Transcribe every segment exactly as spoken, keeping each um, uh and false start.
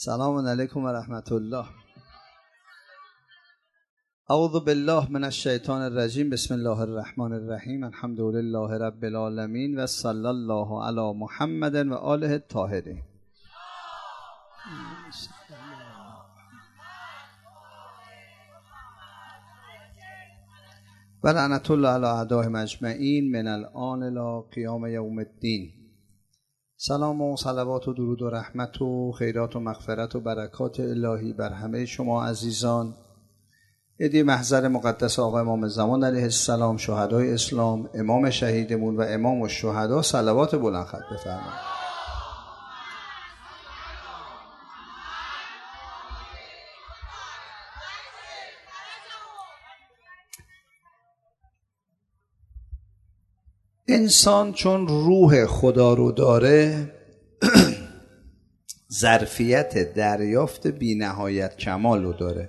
سلام علیکم و رحمت الله. اعوذ بالله من الشیطان الرجیم. بسم الله الرحمن الرحیم. الحمد لله رب العالمین و صلی الله علی محمد و آله الطاهرین. و لعنت الله علی اعدائهم اجمعین من الآن الی قیام یوم الدین. سلام و صلوات و درود و رحمت و خیرات و مغفرت و برکات الهی بر همه شما عزیزان. عیدی محضر مقدس آقا امام زمان علیه السلام، شهدای اسلام، امام شهیدمون و امام الشهدا، صلوات بلند خط بفرمایید. انسان چون روح خدا رو داره ظرفیت دریافت بی نهایت کمال رو داره.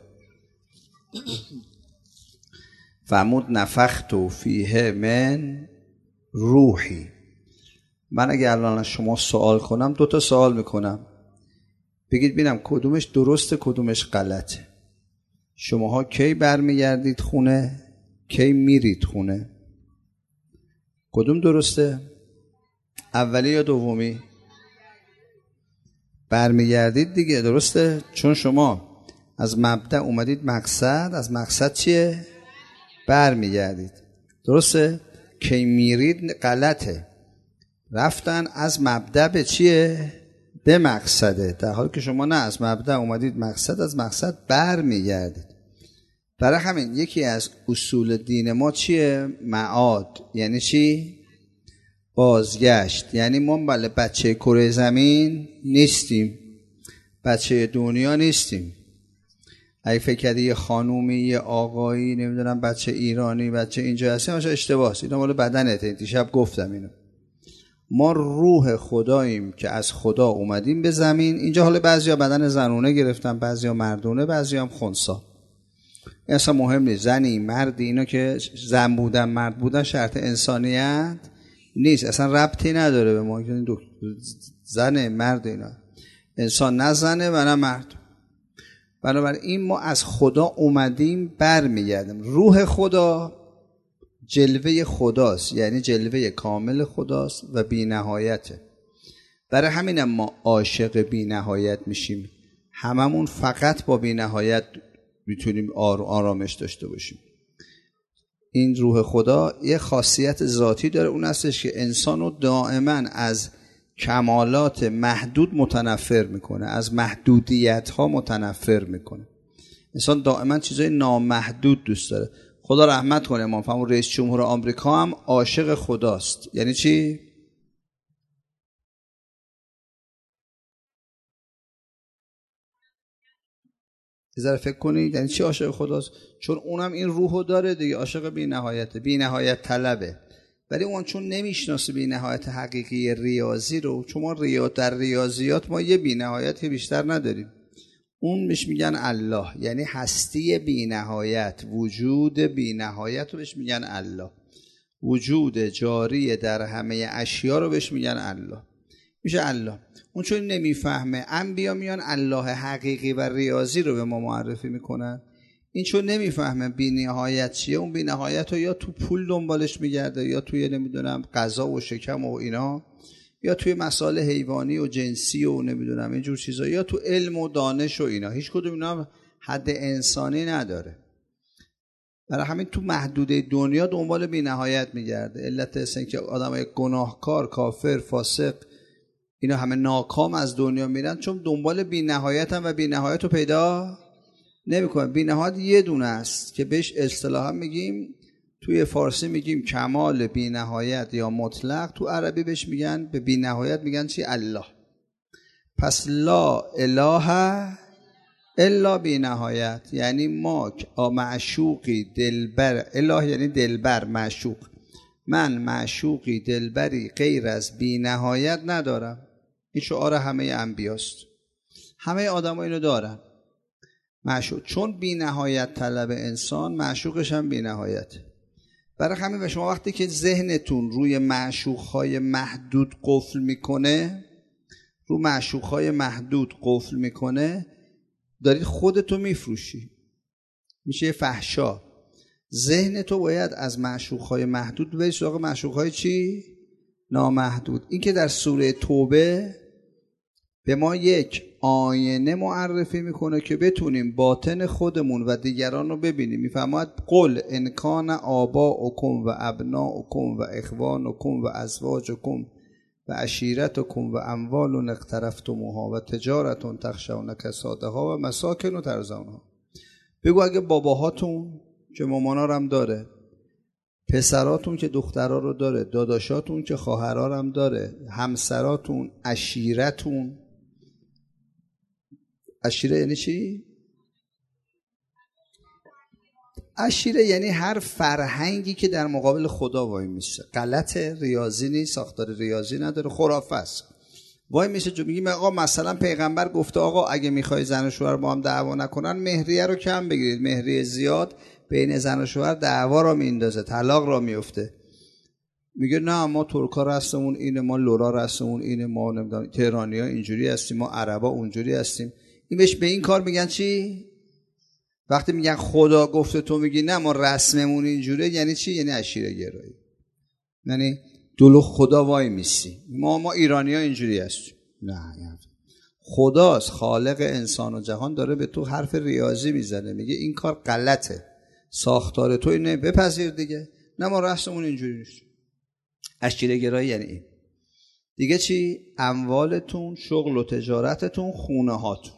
فرمود نفخت فیه من روحی. من اگه الان از شما سوال کنم، دو تا سوال میکنم، بگید ببینم کدومش درسته کدومش غلطه. شماها کی برمیگردید خونه، کی میرید خونه؟ کدوم درسته؟ اولی یا دومی؟ برمیگردید دیگه، درسته؟ چون شما از مبدأ اومدید مقصد، از مقصد چیه؟ برمیگردید، درسته؟ کی میرید غلطه. رفتن از مبدأ به چیه؟ به مقصده، در حالی که شما نه، از مبدأ اومدید مقصد، از مقصد برمیگردید. برای همین یکی از اصول دین ما چیه؟ معاد. یعنی چی؟ بازگشت. یعنی ما بله بچه کره زمین نیستیم، بچه دنیا نیستیم. اگه فکر کردی یه خانومی، یه آقایی، نمیدونم بچه ایرانی، بچه اینجا هستی، همشه اشتباه است. اینا مال بدنته. دیشب گفتم اینو. ما روح خداییم که از خدا اومدیم به زمین. اینجا حالا بعضیا بدن زنونه گرفتن، بعضیا مردونه، بعضیا هم خنثی. اصلا مهم نیست زنی مردی، اینا که زن بودن مرد بودن شرط انسانیت نیست، اصلا ربطی نداره به ما. زن مرد اینا، انسان نه زنه و نه مرد. بنابراین ما از خدا اومدیم برمیگردیم. روح خدا جلوه خداست، یعنی جلوه کامل خداست و بی نهایته. برای همین ما عاشق بی نهایت میشیم. هممون فقط با بی نهایت میتونیم آرامش داشته باشیم. این روح خدا یه خاصیت ذاتی داره، اون هستش که انسانو دائما از کمالات محدود متنفر میکنه، از محدودیت ها متنفر میکنه. انسان دائما چیزای نامحدود دوست داره. خدا رحمت کنه امام فرمود رئیس جمهور آمریکا هم عاشق خداست. یعنی چی؟ یه ذره فکر کنید یعنی چی عاشق خداست؟ چون اونم این روحو داره دیگه، عاشق بی نهایته، بی نهایت طلبه. ولی اون چون نمیشناسه بی نهایت حقیقی ریاضی رو، چون ما ریا در ریاضیات ما یه بی نهایت بیشتر نداریم. اون بهش میگن الله، یعنی هستی بی نهایت، وجود بی نهایت رو بهش میگن الله. وجود جاری در همه اشیا رو بهش میگن الله، میشه الله. اون چون نمیفهمه، انبیا میان الله حقیقی و ریاضی رو به ما معرفی میکنن. این چون نمیفهمه بی نهایت چیه، اون بی نهایت رو یا تو پول دنبالش میگرده، یا توی نمیدونم غذا و شکم و اینا، یا توی مسائل حیوانی و جنسی و نمیدونم اینجور چیزا، یا تو علم و دانش و اینا. هیچ کدوم اینا حد انسانی نداره. برای همین تو محدوده دنیا دنبال بی نهایت میگرده. علت اصلا که آدمای گناهکار، کافر، فاسق، اینا همه ناکام از دنیا میرن، چون دنبال بی نهایت هم و بی نهایت رو پیدا نمیکنن. بی نهایت یه دونه است که بهش اصطلاحا میگیم، توی فارسی میگیم کمال بی نهایت یا مطلق، تو عربی بهش میگن، به بی نهایت میگن چی؟ الله. پس لا اله الا بی نهایت، یعنی ما معشوقی دلبر، اله یعنی دلبر، معشوق. من معشوقی دلبری غیر از بی نهایت ندارم. این شعار همه انبیاست، همه آدم ها اینو دارن. معشوق، چون بی نهایت طلب انسان، معشوقش هم بی نهایت. برای همین به شما وقتی که ذهنتون روی معشوقهای محدود قفل میکنه، رو معشوقهای محدود قفل میکنه، داری خودتو میفروشی، میشه یه فحشا. ذهن تو باید از معشوقهای محدود بری سراغ معشوقهای چی؟ نامحدود. این که در سوره توبه به ما یک آینه معرفی میکنه که بتونیم باطن خودمون و دیگران رو ببینیم. میفرماید قل ان کان آباؤکم و ابناؤکم و اخوانکم و ازواجکم و عشیرتکم و اموال اقترفتموها و تجارت تخشون کسادها و مساکن ترضونها. بگو اگه باباهاتون که مامانا رو هم داره، پسراتون که دخترها رو داره، داداشاتون که خواهرها رو هم داره، همسراتون، عشیرتون. عشیره یعنی چی؟ عشیره یعنی هر فرهنگی که در مقابل خدا وای میشه. غلط، ریاضی نیست، ساختار ریاضی نداره، خرافه است. وای میشه جو میگیم آقا مثلا پیغمبر گفته آقا اگه میخوای زن و شوهر با هم دعوا نکنن مهریه رو کم بگیرید. مهریه زیاد بین زن و شوهر دعوا رو میندازه، طلاق را میفته. میگه نه ما ترکا رسممون اینه، ما لورا رسممون اینه، ما نمیدونم تهرانی‌ها اینجوری هستیم، ما عربا اونجوری هستیم. این بهش به این کار میگن چی؟ وقتی میگن خدا گفته تو میگی نه ما رسممون اینجوره، یعنی چی؟ یعنی عشیره گرایی. یعنی جلو خدا وای میسی. ما ما ایرانی‌ها اینجوری هستیم. نه یعنی خداست خالق انسان و جهان داره به تو حرف ریاضی میزنه، میگه این کار غلطه، ساختار تو اینه، بپذیر دیگه. نه ما رسممون اینجوری نیست. عشیره گرایی یعنی این. دیگه چی؟ اموالتون، شغل و تجارتتون، خونه هاتون.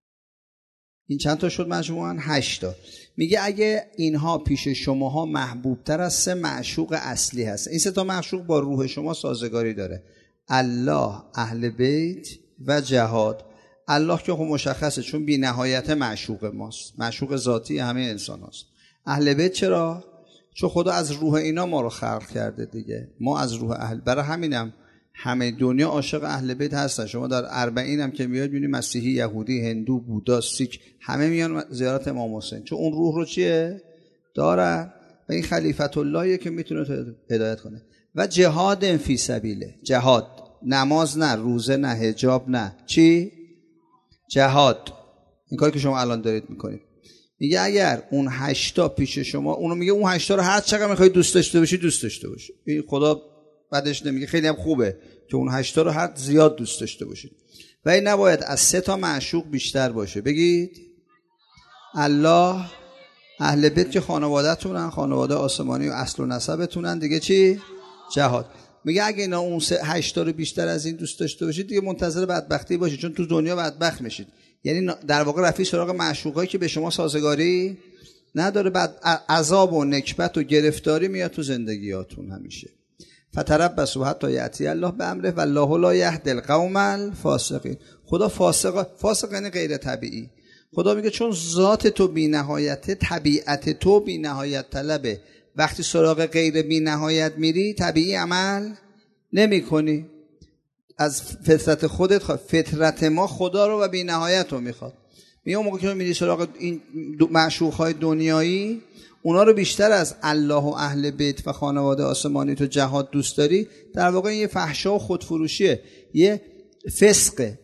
این چند تا شد مجموعاً؟ هشت تا. میگه اگه اینها پیش شماها محبوبتر از سه معشوق اصلی هست، این سه تا معشوق با روح شما سازگاری داره: الله، اهل بیت و جهاد. الله که خب مشخصه چون بی نهایت معشوق ماست، معشوق ذاتی همه انسان هست. اهل بیت چرا؟ چون خدا از روح اینا ما رو خلق کرده دیگه، ما از روح اهل. برای همینم همه دنیا عاشق اهل بیت هستن. شما در اربعین هم که میاد میبینید مسیحی، یهودی، هندو، بودا، سیک همه میان زیارت امام حسین، چون اون روح رو چیه؟ دارن و این خلیفت اللهیه که میتونه هدایت کنه. و جهاد فی سبیله. جهاد نماز نه، روزه نه، حجاب نه، چی؟ جهاد. این کاری که شما الان دارید میکنید. میگه اگر اون هشتا پیش شما، اونو میگه اون هشتا رو هر چقدر میخوای دوست داشته باشی دوست داشته باشی. این خدا بعدش نمیگه، خیلی هم خوبه که اون هشتا رو هر زیاد دوست داشته باشید. و این نباید از سه تا معشوق بیشتر باشه. بگید الله، اهل بیت که خانواده‌تونن، خانواده آسمانی و اصل و نسبتونن. دیگه چی؟ جهاد. میگه اگه اینا اون سه هشتا رو بیشتر از این دوست داشته باشید دیگه منتظر بدبختی باشید، چون تو دنیا بدبخت میشید. یعنی در واقع رفیع سراغ معشوقایی که به شما سازگاری نداره، بعد عذاب و نکبت و گرفتاری میاد تو زندگیاتون همیشه. فتربصوا حتی یأتی الله بامره والله لا یهدی القوم الفاسقین. خدا فاسق، فاسق یعنی غیر طبیعی. خدا میگه چون ذات تو بی نهایته، طبیعت تو بی نهایت طلبه. وقتی سراغ غیر بی نهایت میری طبیعی عمل نمی کنی. از فطرت خودت خواهد. فطرت ما خدا رو و بی نهایت رو میخواد. میگه اون موقع که میری سراغ این معشوقهای دنیایی، اونا رو بیشتر از الله و اهل بیت و خانواده آسمانی تو جهاد دوست داری، در واقع یه فحشا و خودفروشیه، یه فسقه.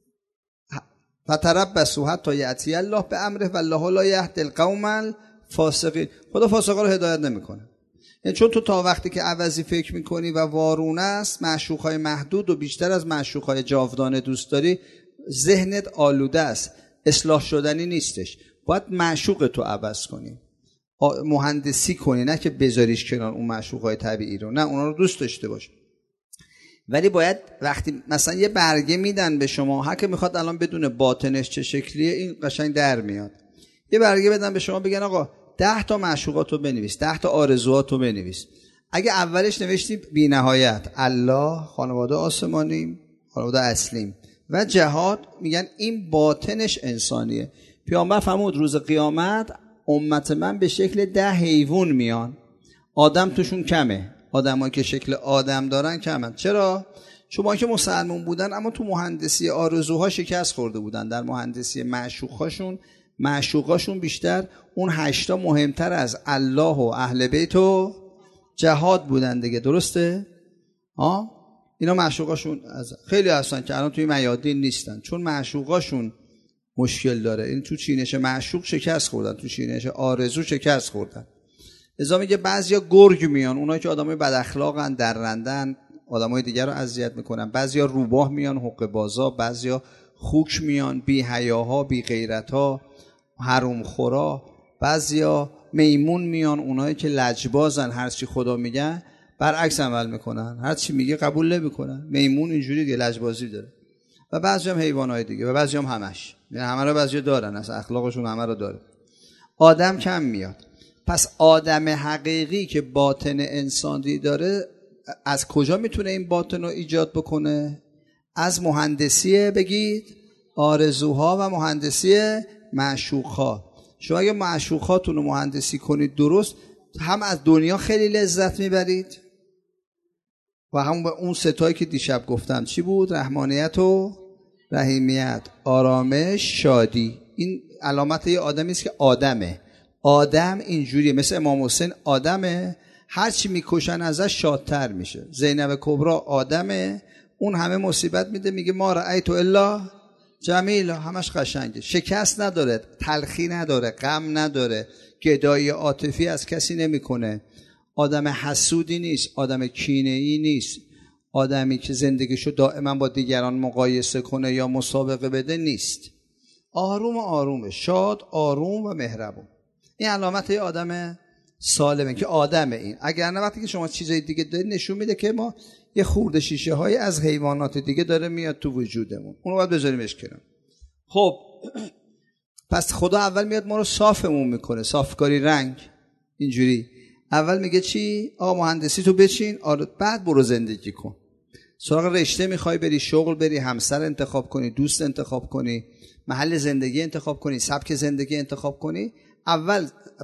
فتربصوا حتی یأتی الله بامره والله لا یهدی القوم الفاسقین. خدا فاسقا رو هدایت نمیکنه. یعنی چون تو تا وقتی که عوضی فکر میکنی و وارونه است، معشوقهای محدود و بیشتر از معشوقهای جاودانه دوست داری، ذهنت آلوده است، اصلاح شدنی نیستش. باید معشوق تو عوض کنی، مهندسی کنی، نه که بذاریش کنار اون معشوقهای طبیعی رو. نه، اونا رو دوست داشته باش. ولی باید وقتی مثلا یه برگه میدن به شما، هر که میخواد الان بدون باطنش چه شکلیه این قشنگ در میاد. یه برگه بدن به شما بگن آقا ده تا معشوقاتو بنویس، ده تا آرزوهاتو بنویس. اگه اولش نوشتی بی نهایت الله، خانواده آسمانیم، خانواده اصلیم و جهاد، میگن این باطنش انسانیه. پیامبر فرمود روز قیامت امت من به شکل ده حیوان میان، آدم توشون کمه. آدمایی که شکل آدم دارن کمن. چرا؟ چون ما که مسلمون بودن اما تو مهندسی آرزوها شکست خورده بودن. در مهندسی معشوقاشون، معشوقاشون بیشتر اون هشتا مهمتر از الله و اهل بیت و جهاد بودن دیگه. درسته؟ ها؟ اینا معشوقاشون از خیلی هستن که الان توی میادین نیستن چون معشوقاشون مشکل داره. این تو چینش معشوق شکست خوردن، تو چینش آرزو شکست خوردن. ازا میگه بعضیا گرگ میان، اونایی که آدمای بد اخلاقن، درندن، آدمای دیگر رو اذیت میکنن. بعضیا روباه میان، حقه بازا. بعضیا خوک میان، بی حیاها، بی غیرتها، حروم خورا. بعضیا میمون میان، اونایی که لجبازن، هر چی خدا میگه برعکس عمل میکنن، هر چی میگه قبول نمیکنن. میمون اینجوری دیگه، لجبازی داره. و بعضی هم حیوانای دیگه و بعضی هم همش، یعنی همه رو بعضی دارن، اصلا اخلاقشون همه رو داره. آدم کم میاد. پس آدم حقیقی که باطن انسانی داره از کجا میتونه این باطن رو ایجاد بکنه؟ از مهندسی بگید آرزوها و مهندسی معشوقها. شما اگه معشوقاتون رو مهندسی کنید درست، هم از دنیا خیلی لذت میبرید و هم به اون ستایی که دیشب گفتم چی بود؟ رحمانیت و رحیمیت، آرامش، شادی. این علامت یه آدمی است که آدمه. آدم اینجوریه، مثل امام حسین آدمه، هر چی میکشن ازش شادتر میشه. زینب کبرا آدمه، اون همه مصیبت میده، میگه ما رأیت الا جمیلا، همش قشنگه، شکست نداره، تلخی نداره، غم نداره، گدایی عاطفی از کسی نمیکنه. آدم حسودی نیست، آدم کینه‌ای نیست، آدمی که زندگیشو دائما با دیگران مقایسه کنه یا مسابقه بده نیست. آروم آرومه، شاد، آروم و مهربون. این علامت یه آدم سالمه که آدمه. این اگر نه وقتی که شما چیزای دیگه دارید نشون میده که ما یه خورده شیشه های از حیوانات دیگه داره میاد تو وجودمون، اونو باید بذاریمش کنار. خب پس خدا اول میاد ما رو صافمون میکنه، صافکاری رنگ. اینجوری اول میگه چی؟ آقا مهندسی تو بچین، آره، بعد برو زندگی کن. سراغ رشته میخوای بری، شغل بری، همسر انتخاب کنی، دوست انتخاب کنی، محل زندگی انتخاب کنی، سبک زندگی انتخاب کنی، اول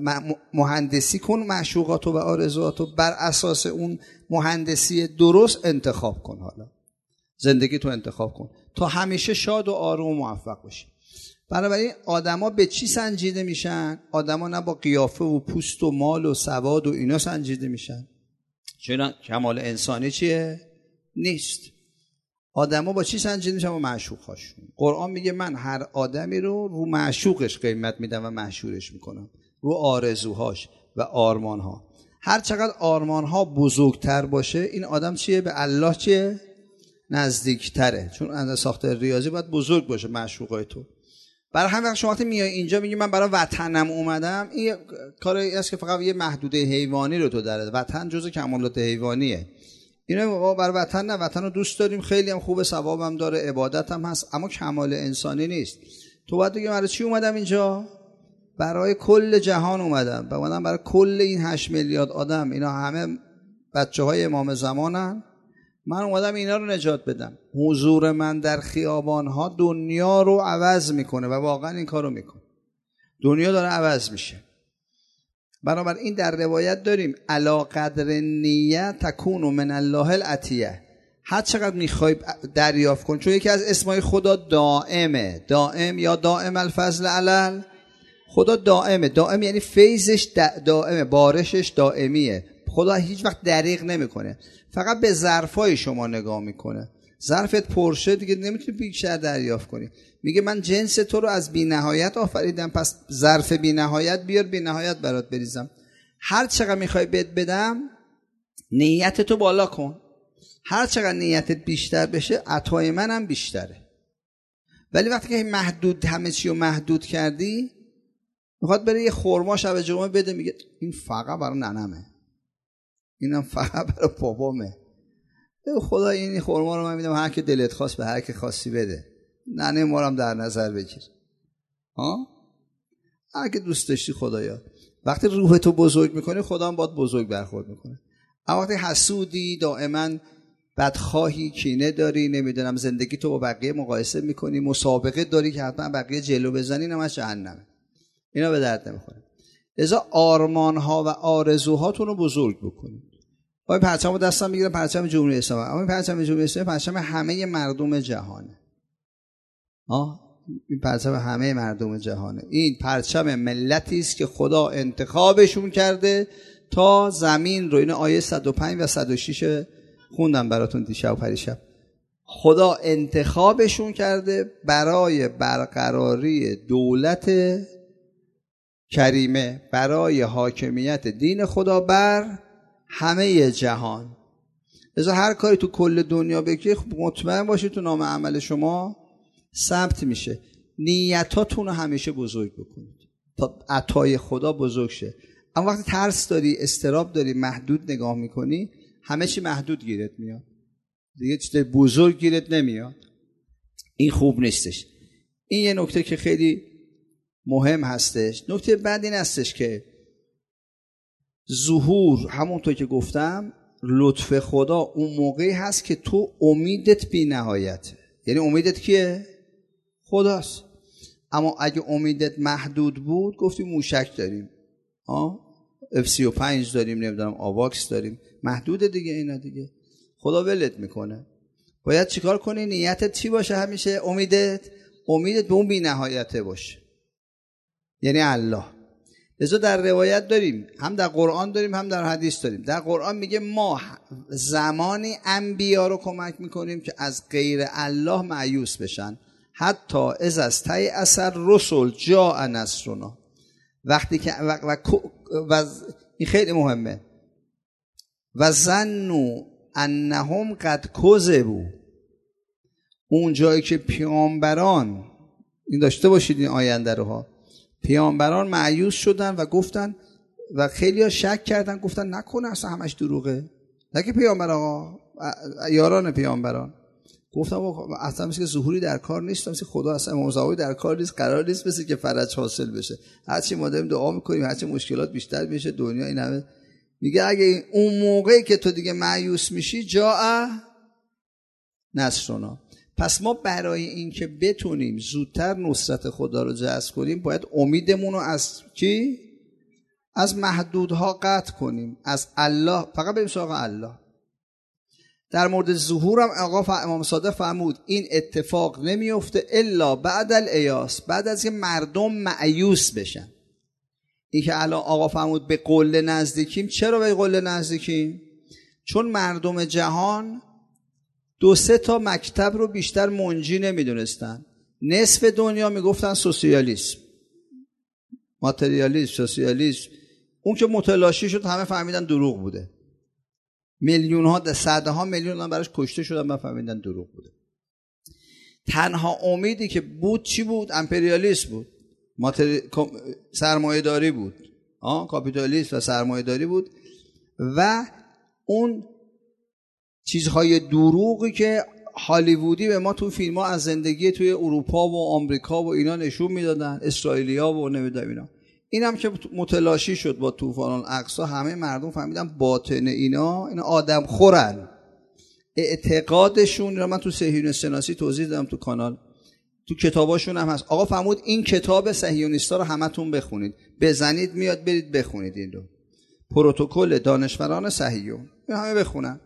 مهندسی کن معشوقاتو و آرزواتو، بر اساس اون مهندسی درست انتخاب کن. حالا زندگی تو انتخاب کن تا همیشه شاد و آروم و موفق باشی. بنابراین آدما به چی سنجیده میشن؟ آدما نه با قیافه و پوست و مال و سواد و اینا سنجیده میشن، چون کمال انسانی چیه؟ نیست. آدما با چی سنجیده میشن؟ با معشوقاشون. قرآن میگه من هر آدمی رو رو معشوقش قیمت میدم و مشهورش میکنم، رو آرزوهاش و آرمانها. هر چقدر آرمانها بزرگتر باشه این آدم چیه؟ به الله چیه؟ نزدیکتره. چون اندازه ساخته ریاضی باید بزرگ باشه معشوقای تو. برای همین وقت شما وقتی میای اینجا میگی من برای وطنم اومدم، این کاری است که فقط یه محدوده حیوانی رو تو داره. وطن جزء کمالات حیوانیه. اینا ما برای وطن نه، وطن رو دوست داریم، خیلی هم خوبه، ثوابم داره، عبادت هم هست، اما کمال انسانی نیست. تو باید بگی برای چی اومدم اینجا؟ برای کل جهان اومدم. اومدم برای کل این هشت میلیارد آدم، اینا همه بچه‌های امام زمانن. من اومدم اینا رو نجات بدم. حضور من در خیابان‌ها دنیا رو عوض میکنه و واقعا این کارو میکنه. دنیا داره عوض میشه. بنابراین در روایت داریم علا قدر نیت تکون من الله العطیه. هر چقدر میخوای دریافت کن، چون یکی از اسمای خدا دائمه. دائم یا دائم الفضل علل، خدا دائمه. دائم یعنی فیضش دائمه، بارشش دائمیه. خدا هیچ وقت دریغ نمیکنه، فقط به ظرفای شما نگاه میکنه. ظرفت پرشه دیگه نمیتونی بیشتر دریافت کنی. میگه من جنس تو رو از بی نهایت آفریدم، پس ظرف بی نهایت بیار، بی نهایت برات بریزم. هر چقدر میخوای بد بدم نیت تو بالا کن. هر چقدر نیتت بیشتر بشه عطای منم بیشتره. ولی وقتی که محدود همه چی رو محدود کردی، میخواد بره یه خرما شب جمعه بده، میگه این فقط برای ننمه، اینم فقط برای بابامه. خدا این خرما رو من میدم هر که دلت خواست به هر که خواستی بده، ننه ما رو هم در نظر بگیر. ها هر که دوست داشتی خدایا. وقتی روح تو بزرگ میکنی خدا هم باید بزرگ برخورد میکنه. اما وقتی حسودی، دائما بدخواهی، کینه داری، نمیدونم زندگی تو با بقیه مقایسه میکنی، مسابقه داری که حتما بقیه جلو بزنی، نماش جهنمه. اینا به درد نمیخوره. لذا آرمانها و آرزوهاتون رو بزرگ بکنید. آیا پرچمو دستم میگیرم، پرچم جمهوری اسلامی. اما این پرچم جمهوری اسلامی پرچم همه مردم جهانه. آه این پرچم همه مردم جهانه. این پرچم ملتی است که خدا انتخابشون کرده تا زمین رو، این آیه صد و پنج و صد و شش خوندم براتون دیشب و پریشب. خدا انتخابشون کرده برای برقراری دولت کریمه، برای حاکمیت دین خدا بر همه جهان. لذا هر کاری تو کل دنیا بکنید مطمئن باشید تو نام عمل شما ثبت میشه. نیتاتون رو همیشه بزرگ بکنید تا عطای خدا بزرگ شه. اما وقتی ترس داری، استراب داری، محدود نگاه میکنی، همه چی محدود گیرت میاد، دیگه چیز بزرگ گیرت نمیاد. این خوب نیستش. این یه نکته که خیلی مهم هستش. نکته بعد این هستش که ظهور، همونطور که گفتم، لطف خدا اون موقعی هست که تو امیدت بی نهایته. یعنی امیدت کیه؟ خداست. اما اگه امیدت محدود بود، گفتیم موشک داریم، آه اف سی و پنج داریم، نمیدونم آواکس داریم، محدوده دیگه. اینا دیگه خدا ولت میکنه. باید چیکار کنی؟ نیتت چی باشه؟ همیشه امیدت امیدت به اون بی نهایته باشه، یعنی الله. لذا در روایت داریم، هم در قرآن داریم هم در حدیث داریم. در قرآن میگه ما زمانی انبیا رو کمک میکنیم که از غیر الله مایوس بشن، حتی از از تی اثر رسول جاء نصرنا. وقتی که و, و, و این خیلی مهمه، و ظنوا انهم قد کذبوا، اون جایی که پیامبران، این داشته باشید این آینده رو ها، پیامبران مایوس شدن و گفتن و خیلی ها شک کردن، گفتن نکنه اصلا همش دروغه. نه که پیامبر آقا، یاران پیامبران گفتن اصلا مثل که ظهوری در کار نیست، مثل خدا اصلا موضوعی در کار نیست، قرار نیست مثل که فرج حاصل بشه. هرچی ما داریم دعا میکنیم هرچی مشکلات بیشتر بشه دنیا این همه. میگه اگه اون موقعی که تو دیگه مایوس میشی جاء نصرنا. پس ما برای این که بتونیم زودتر نصرت خدا رو جذب کنیم باید امیدمون رو از کی؟ از محدودها قطع کنیم، از الله، فقط بریم سراغ الله. در مورد ظهور هم آقا امام صادق فرمود این اتفاق نمیفته الا بعد الایاس، بعد از که مردم مایوس بشن. این که الان آقا فرمود به قله نزدیکیم. چرا به قله نزدیکیم؟ چون مردم جهان دو سه تا مکتب رو بیشتر منجی نمیدونستن. نصف دنیا میگفتن سوسیالیسم، ماتریالیسم، سوسیالیسم. اون که متلاشی شد همه فهمیدن دروغ بوده. میلیون ها، صدها میلیون هم براش کشته شدن و فهمیدن دروغ بوده. تنها امیدی که بود چی بود؟ امپریالیسم بود، ماتری... سرمایه داری بود، آه کاپیتالیسم و سرمایه داری بود و اون چیزهای دروغی که هالیوودی به ما تو فیلم ها از زندگی توی اروپا و آمریکا و اینا نشون میدادن، اسرائیلیا و نمیدونم اینا. این هم که متلاشی شد با طوفان الاقصی، همه مردم فهمیدن باطن اینا اینا آدم خورن. اعتقادشون رو من تو صهیونیست شناسی توضیح دادم تو کانال، تو کتاباشون هم هست. آقا فرمود این کتاب صهیونیستا رو همتون بخونید، بزنید میاد برید بخونید این رو. پروتکل دانشوران صهیون همه بخونن.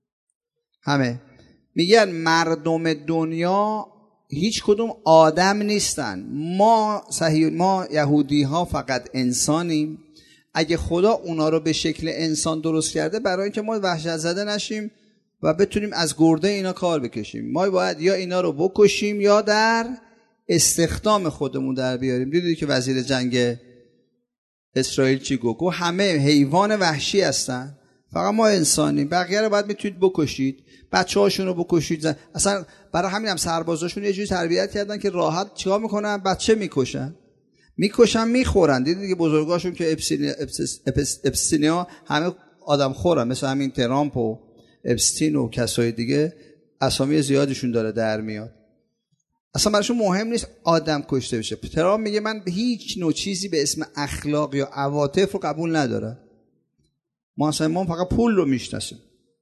همه میگن مردم دنیا هیچ کدوم آدم نیستن، ما صهیون، ما یهودی ها فقط انسانیم. اگه خدا اونا رو به شکل انسان درست کرده برای اینکه ما وحشت زده نشیم و بتونیم از گرده اینا کار بکشیم، ما باید یا اینا رو بکشیم یا در استخدام خودمون در بیاریم. دیدید که وزیر جنگ اسرائیل چی گفت؟ همه حیوان وحشی هستن، فقط ما انسانیم، بقیه رو باید میتونید بکشید، بچه هاشون رو بکشید. اصلا برای همین هم سربازاشون یه جوری تربیت کردن که راحت چیکار میکنن؟ بچه میکشن میکشن میخورن. دیدید که بزرگاشون که اپستینیا همه آدم خورن، مثل همین ترامپ و اپستین و کسای دیگه اسامی زیادشون داره در میاد. اصلا براشون مهم نیست آدم کشته بشه. ترامپ میگه من به هیچ نوع چیزی به اسم اخلاق یا عواطف رو قبول ندارم، ما اصلا ما فقط پول رو میشناسیم.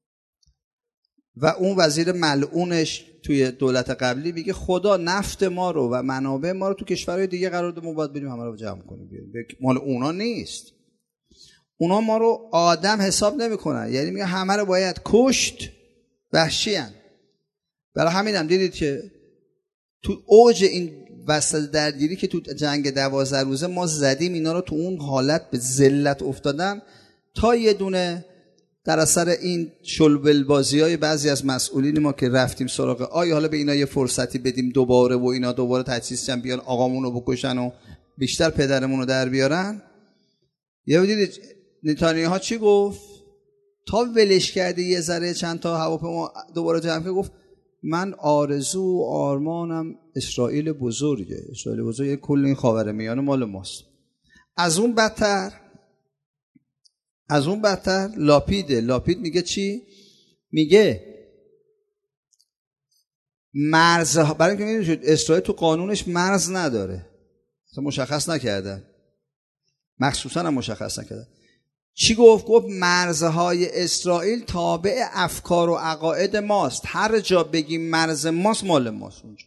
و اون وزیر ملعونش توی دولت قبلی میگه خدا نفت ما رو و منابع ما رو تو کشورهای دیگه قرار داده، ما باید بریم همه رو جمع کنیم بیاریم. مال اونا نیست، اونا ما رو آدم حساب نمیکنن، یعنی میگه همه رو باید کشت، وحشیان. برای همین هم دیدید که تو اوج این وسط درگیری که تو جنگ دوازده روزه ما زدیم اینا رو تو اون حالت به ذلت افتادن تا یه دونه در اثر این شلبل بازی های بعضی از مسئولین ما که رفتیم سراغ آیا حالا به اینا یه فرصتی بدیم دوباره و اینا دوباره تجهیز چن بیان آقامون رو بکشن و بیشتر پدرمون رو در بیارن. یه دیدید نتانیاهو چی گفت؟ تا ولش کرده یه ذره چند تا هواپیما دوباره جمع کرد، گفت من آرزو و آرمانم اسرائیل بزرگه. اسرائیل بزرگه کل این خاورمیانه مال ماست. از اون بدتر از اون بدتر لاپیده. لاپید میگه چی؟ میگه مرز، برای اینکه میدونید اسرائیل تو قانونش مرز نداره، مشخص نکردن، مخصوصا هم مشخص نکردن. چی گفت؟ گفت مرزهای اسرائیل تابع افکار و عقاید ماست، هر جا بگیم مرز ماست مال ماست اونجا.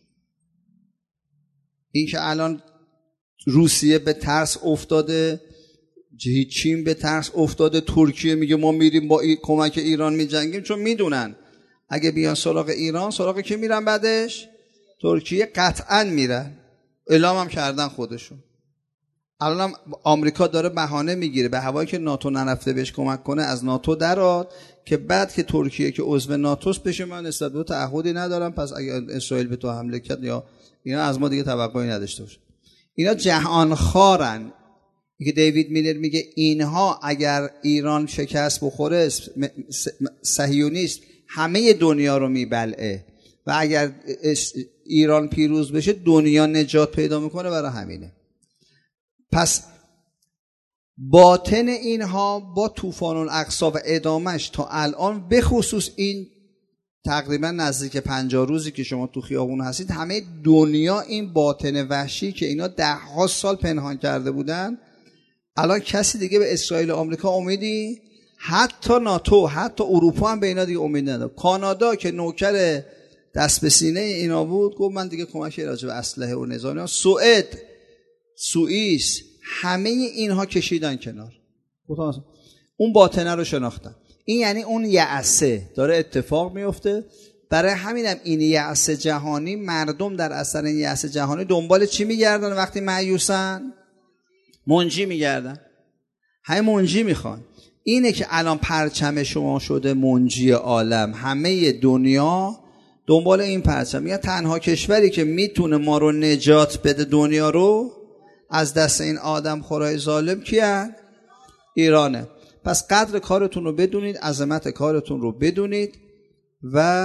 این که الان روسیه به ترس افتاده، چین به ترس افتاده، ترکیه میگه ما میریم با ای... کمک ایران میجنگیم، چون میدونن اگه بیان سراغ ایران سراغ کی میرن بعدش؟ ترکیه قطعا میرن، اعلام هم کردن خودشون. الان آمریکا داره بهانه میگیره به هوایی که ناتو نرفته بهش کمک کنه از ناتو دراد، که بعد که ترکیه که عضو ناتوست بشه من نسبت به تعهدی ندارم، پس اگه اسرائیل به تو حمله کرد یا اینا از ما دیگه توقعی نداشته باشه. اینا جهان خارن. که دیوید میلر میگه اینها اگر ایران شکست بخوره صهیونیست همه دنیا رو میبلعه و اگر ایران پیروز بشه دنیا نجات پیدا میکنه، برای همینه. پس باطن اینها با طوفان الاقصی و ادامش تا الان به خصوص این تقریبا نزدیک پنجاه روزی که شما تو خیابون هستید، همه دنیا این باطن وحشی که اینا ده ها سال پنهان کرده بودن، الان کسی دیگه به اسرائیل و آمریکا امیدی، حتی ناتو، حتی اروپا هم به اینا دیگه امید نداره. کانادا که نوکر دست به سینه اینا بود گفت من دیگه کمکی راجع به اسلحه و نظامی. سوئد، سوئیس، همه اینها کشیدن کنار، اون باطنه رو شناختن. این یعنی اون یأسه داره اتفاق میفته. برای همینم این یأس جهانی، مردم در اثر این یأس جهانی دنبال چی میگردن وقتی مایوسن؟ منجی میگردن، همه منجی میخوان. اینه که الان پرچم شما شده منجی عالم، همه دنیا دنبال این پرچم. میگه تنها کشوری که میتونه ما رو نجات بده دنیا رو از دست این آدم خورای ظالم کیه؟ ایرانه. پس قدر کارتون رو بدونید، عظمت کارتون رو بدونید و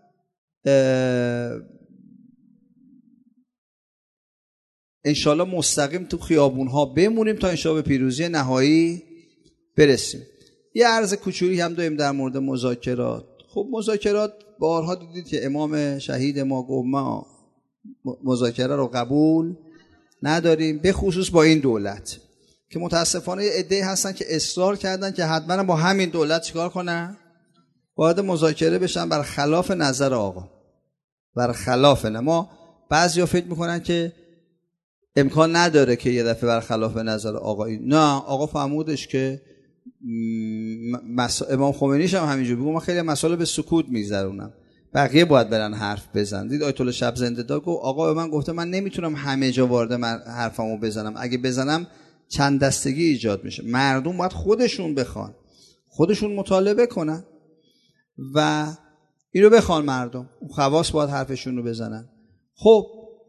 انشالله مستقیم تو خیابون ها بمونیم تا انشالله به پیروزی نهایی برسیم. یه عرض کوچولی هم داریم در مورد مذاکرات. خب مذاکرات بارها دیدید که امام شهید ما گفت ما مذاکره رو قبول نداریم، به خصوص با این دولت که متاسفانه یه عده‌ای هستن که اصرار کردن که حتما با همین دولت چیکار کنن؟ وارد مذاکره بشن بر خلاف نظر آقا، بر خلاف نه. ما بعضیا فکر میکنن که امکان نداره که یه دفعه بر خلاف نظر آقا. نه، آقا فرمودش که مس... امام خمینیش هم همینجوری بگو من خیلی مسائل به سکوت میذارونم، بقیه باید برن حرف بزن. دید آیت الله شب زنده دار گفت آقا به من گفته من نمیتونم همه جا وارد من حرفمو بزنم، اگه بزنم چند دستگی ایجاد میشه. مردم باید خودشون بخوان، خودشون مطالبه کنن و اینو بخوان مردم، خواص باید حرفشون رو بزنن. خب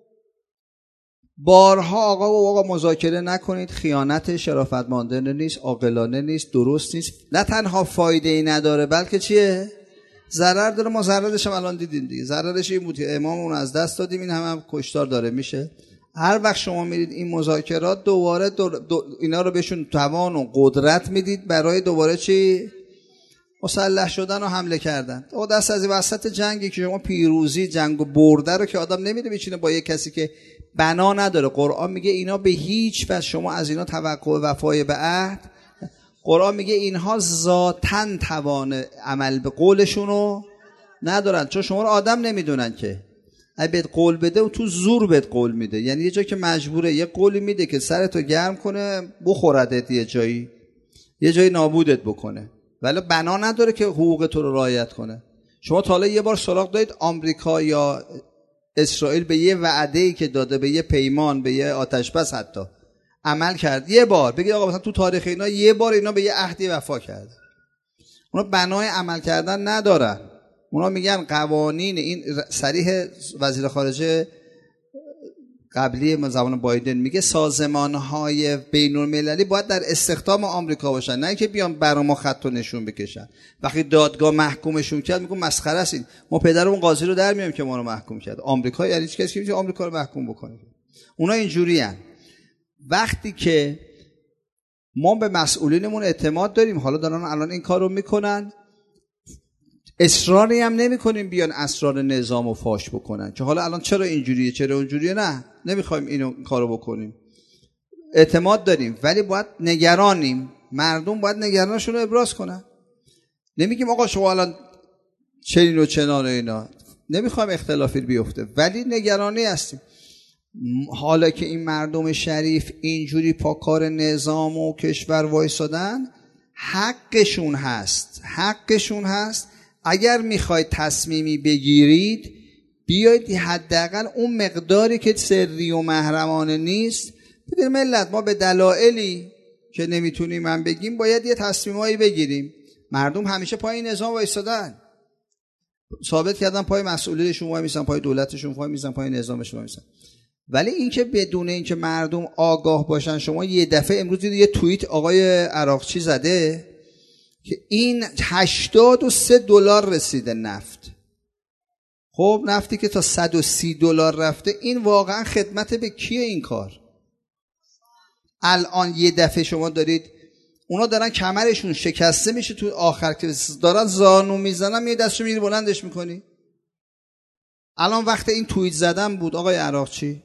بارها آقا و آقا مذاکره نکنید، خیانت شرافتمندانه نیست، عاقلانه نیست، درست نیست، نه تنها فایده ای نداره بلکه چیه؟ ضرر داره. ما ضررش هم الان دیدیم دیگه. ضررش این بود که اماممون از دست دادیم، این هم, هم کشتار داره میشه. هر وقت شما میرید این مذاکرات دوباره دو دو اینا رو بهشون توان و قدرت میدید برای دوباره چی؟ مسلح شدن و حمله کردن. او دست از وسط جنگی که شما پیروزی جنگو برده رو که آدم نمیده بچینه با یک کسی که بنا نداره. قرآن میگه اینا به هیچ وجه شما از اینا توقع وفای به عهد. قرآن میگه اینها ذاتاً توان عمل به قولشونو ندارن، چون شما رو آدم نمیدونن که. اگه بهت قول بده و تو زور بهت قول میده، یعنی یه جایی که مجبوره یه قولی میده که سرتو گرم کنه بخوردت، یه جایی یه جایی نابودت بکنه، ولی بنا نداره که حقوق تو رو رعایت کنه. شما تا حالا یه بار سراغ دارید آمریکا یا اسرائیل به یه وعده‌ای که داده، به یه پیمان، به یه آتش بس حتی عمل کرد؟ یه بار بگید آقا مثلا تو تاریخ اینا یه بار اینا به یه عهدی وفا کرد؟ اونا بنای عمل کردن ندارن. اونا میگن قوانین، این صریح وزیر خارجه قبلی زمان بایدن میگه سازمان‌های بین‌المللی باید در استخدام آمریکا باشن، نه که بیان برا ما خط و نشون بکشن. وقتی دادگاه محکومشون کرد میگم مسخره است این. ما پدر اون قاضی رو در میاریم که ما رو محکوم کرد. آمریکا یعنی هیچ کسی که میتونه آمریکا رو محکوم بکنه. اونا اینجوریان. وقتی که ما به مسئولینمون اعتماد داریم، حالا دارن الان این کارو میکنن، اصراری هم نمی کنیم بیان اسرار نظام رو فاش بکنن که حالا الان چرا اینجوریه چرا اونجوریه، نه نمیخوایم اینو این کارو بکنیم. اعتماد داریم ولی باید نگرانیم. مردم باید نگرانشون رو ابراز کنن. نمیگیم آقا شما الان چنین و چنان و اینا، نمیخوایم اختلافی بیفته ولی نگرانی هستیم. حالا که این مردم شریف اینجوری پا کار نظام و کشور وایسادن، حقشون هست حقشون هست اگر میخواید تصمیمی بگیرید بیاید حداقل اون مقداری که سری و محرمانه نیست بگید ملت ما به دلایلی که نمیتونیم من بگیم باید یه تصمیمایی بگیریم. مردم همیشه پای نظام وایسادن، ثابت کردن پای مسئولیتشون وای میسن، پای دولتشون وای میسن، پای نظامشون وای میسن. ولی اینکه بدون اینکه مردم آگاه باشن، شما یه دفعه امروز دیدید یه توییت آقای عراقچی زده که این هشتاد و سه دلار رسیده نفت. خب نفتی که تا صد و سی دلار رفته، این واقعا خدمت به کیه این کار؟ الان یه دفعه شما دارید اونا دارن کمرشون شکسته میشه تو آخر که دارن زانو میزنن، یه دستشو میگیری بلندش میکنی. الان وقت این توییت زدن بود آقای عراقچی،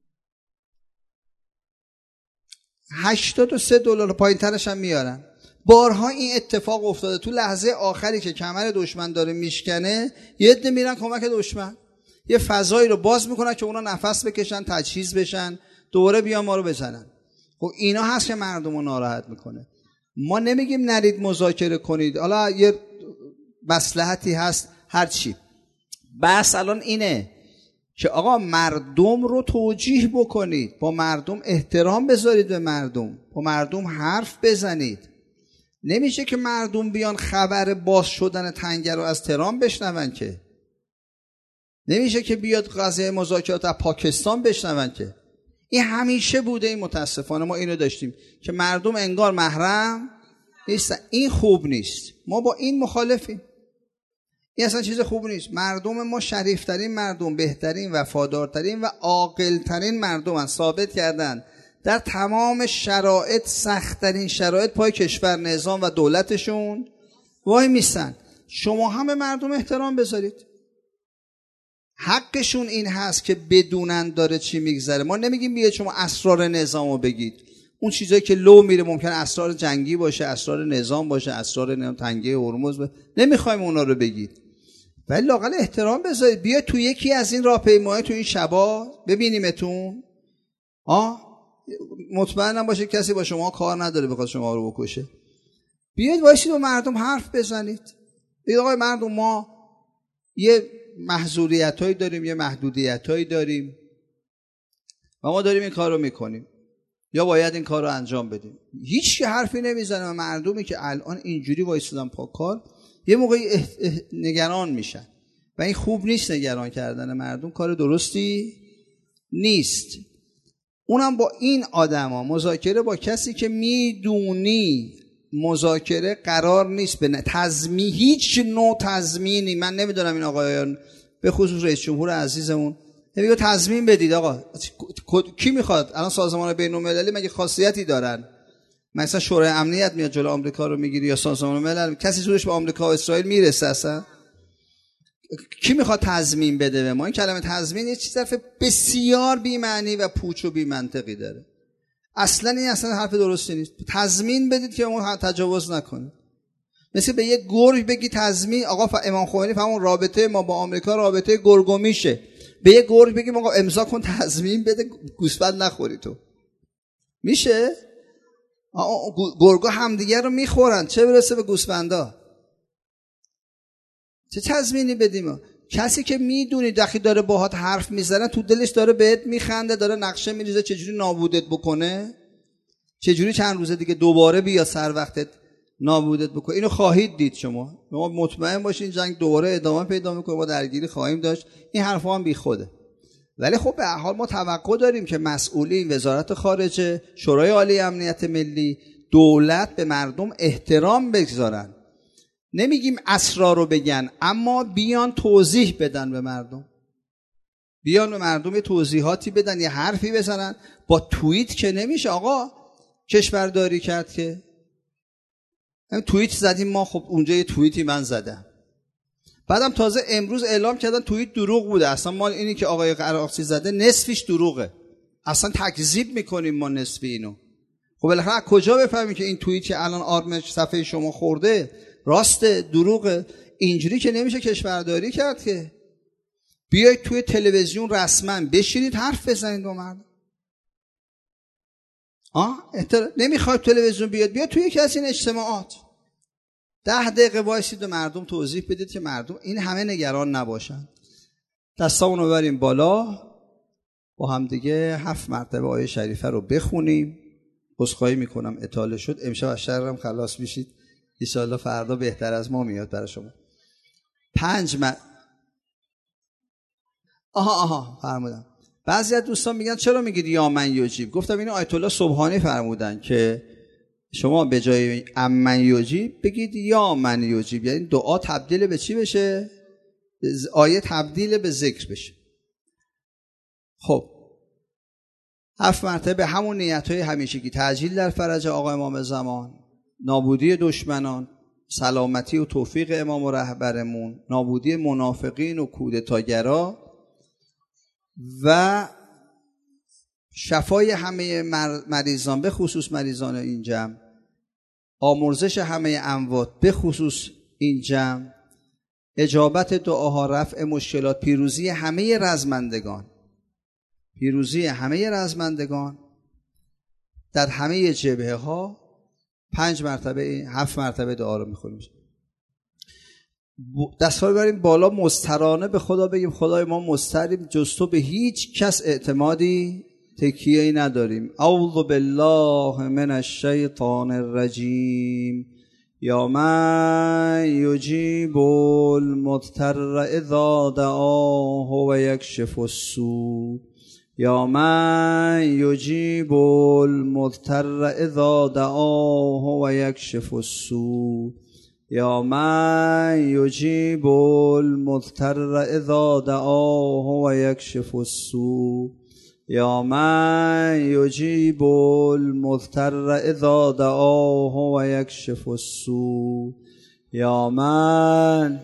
هشتاد و سه دلار، پایین ترش هم میارن. بارها این اتفاق افتاده، تو لحظه آخری که کمر دشمن داره میشکنه یه عده میرن کمک دشمن، یه فضایی رو باز میکنن که اونا نفس بکشن، تجهیز بشن، دوباره بیان ما رو بزنن. خب اینا هست که مردم رو ناراحت میکنه. ما نمیگیم نرید مذاکره کنید، حالا یه مصلحتی هست هر چی. بس الان اینه که آقا مردم رو توجیه بکنید، با مردم احترام بذارید، به مردم با مردم حرف بزنید. نمیشه که مردم بیان خبر باز شدن تنگه رو از تهران بشنون، که نمیشه که بیاد قضیه مذاکرات از پاکستان بشنون. که این همیشه بوده، این متاسفانه ما اینو داشتیم که مردم انگار محرم نیستن. این خوب نیست، ما با این مخالفیم. این اصلا چیز خوب نیست. مردم ما شریفترین مردم، بهترین، وفادارترین و عاقلترین مردم هستند. ثابت کردن در تمام شرایط، سخت‌ترین شرایط، پای کشور، نظام و دولتشون وای میسن. شما هم به مردم احترام بذارید. حقشون این هست که بدونن داره چی میگذره. ما نمیگیم بیاید شما اسرار نظامو بگید. اون چیزایی که لو میره ممکن اسرار جنگی باشه، اسرار نظام باشه، اسرار تنگه هرمز باشه، نمیخوایم اونا رو بگید. ولی لااقل احترام بذارید. بیا تو یکی از این راهپیماهای تو این شبا ببینیمتون. آه مطمئنم باشه کسی با شما کار نداره بخواد شما رو بکشه. بیاید وایسید و مردم حرف بزنید. بگید آقای مردم ما یه محظوریتایی داریم، یه محدودیتایی داریم و ما داریم این کار رو میکنیم یا باید این کار رو انجام بدیم. هیچ که حرفی نمیزنه و مردمی که الان اینجوری وایسادن پا کار یه موقعی اه اه نگران میشن و این خوب نیست. نگران کردن مردم کار درستی نیست. اونم با این آدما مذاکره با کسی که میدونی مذاکره قرار نیست به تضمین، هیچ نوع تضمینی. من نمیدونم این آقایان به خصوص رئیس جمهور عزیزمون نمیگه تضمین بدید. آقا کی میخواد؟ الان سازمان بین‌المللی مگه خاصیتی دارن؟ مثلا شورای امنیت میاد جلو آمریکا رو میگیره یا سازمان ملل؟ کسی زورش به آمریکا و اسرائیل میرسه اصلا؟ کی میخواد تضمین بده به ما؟ این کلمه تضمین یه چیز حرف بسیار بی معنی و پوچ و بی منطقی داره. اصلا این اصلا حرف درستی نیست. تضمین بدید که ما تجاوز نکنیم. مثل به یه گرگ بگی تضمین. آقا امام خمینی فرمود رابطه ما با آمریکا رابطه گرگ و میشه. به یه گرگ بگیم آقا امضا کن تضمین بده گوسفند نخوری تو. میشه؟ گرگا همدیگه رو میخورن، چه برسه به گوسفندا؟ چه تضمینی بدیم؟ کسی که میدونی دقیق داره باهات حرف میزنه، تو دلش داره بهت میخنده، داره نقشه میریزه چجوری نابودت بکنه، چجوری چند روز دیگه دوباره بیا سر وقتت نابودت بکنه. اینو خواهید دید شما. شما مطمئن باشین جنگ دوباره ادامه پیدا میکنه، ما درگیری خواهیم داشت. این حرفا هم بی خوده. ولی خب به هر حال ما توقع داریم که مسئولین، وزارت خارجه، شورای عالی امنیت ملی، دولت به مردم احترام بگذارن. نمیگیم اسرار رو بگن، اما بیان توضیح بدن به مردم. بیان به مردم توضیحاتی بدن، یه حرفی بزنن. با توییت که نمیشه آقا کشورداری کرد که. هم توییت زدیم ما، خب اونجا یه توییتی من زدم. بعدم تازه امروز اعلام کردن توییت دروغ بوده. اصلا ما اینی که آقای قراقچی زده نصفش دروغه. اصلا تکذیب میکنیم ما نصف اینو. خب بالاخره کجا بفهمیم که این توییت که الان آرمش صفحه شما خورده راسته دروغه؟ اینجوری که نمیشه کشورداری کرد که. بیایید توی تلویزیون رسما بشینید حرف بزنید با مردم. آه احتر... نمیخواید تلویزیون بیاد، بیاد توی یکی از این اجتماعات ده دقیقه وایسید به مردم توضیح بدید که مردم این همه نگران نباشن. دستامونو ببریم بالا، با هم دیگه هفت مرتبه آیه شریفه رو بخونیم. عذرخواهی میکنم اطاله شد. امشب از شرم خلاص بشید، ان شاءالله فردا بهتر از ما میاد برای شما. پنج م... آها آها فرمودم. بعضی از دوستان میگن چرا میگید یا من یجیب؟ گفتم اینو آیت الله سبحانی فرمودن که شما به جای امن یجیب بگید یا من یجیب، یعنی دعا تبدیل به چی بشه؟ آیه تبدیل به ذکر بشه. خب هفت مرتبه همون نیت‌های همیشگی: تعجیل در فرج آقا امام زمان، نابودی دشمنان، سلامتی و توفیق امام و رهبرمون، نابودی منافقین و کودتاگرا و شفای همه مریضان به خصوص مریضان این جمع، آمرزش همه اموات به خصوص این جمع، اجابت دعاها، رفع مشکلات، پیروزی همه رزمندگان، پیروزی همه رزمندگان در همه جبهه ها. پنج مرتبه هفت مرتبه دعا رو میخونیم. دست‌ها رو بریم بالا، مضطرانه به خدا بگیم خدای ما مضطریم، جز تو به هیچ کس اعتمادی تکیه‌ای نداریم. اعوذ بالله من الشیطان الرجیم. یا من یجیب المضطر اذا دعاه و یکشف السوء. یا من یجیب المضطر اذا دعاه و یکشف السوء. یا من یجیب المضطر اذا دعاه و یکشف السوء. یا من یجیب المضطر اذا دعاه و یکشف السوء. یا من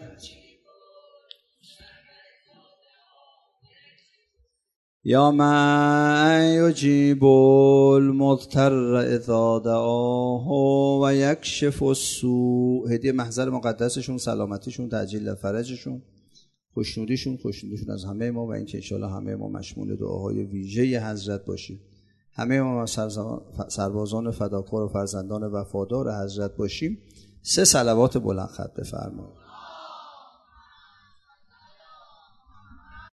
یا من یجیب المضطر اذا دعاه و یکشف السوء. هدیه محضر مقدسشون، سلامتیشون، تعجیل فرجشون، خوشنودیشون، خوشنودیشون از همه ما و اینکه انشاءالله همه ما مشمول دعاهای ویژه حضرت باشیم. همه ما سربازان فداکار و فرزندان وفادار حضرت باشیم. سه صلوات بلند خط بفرمایید.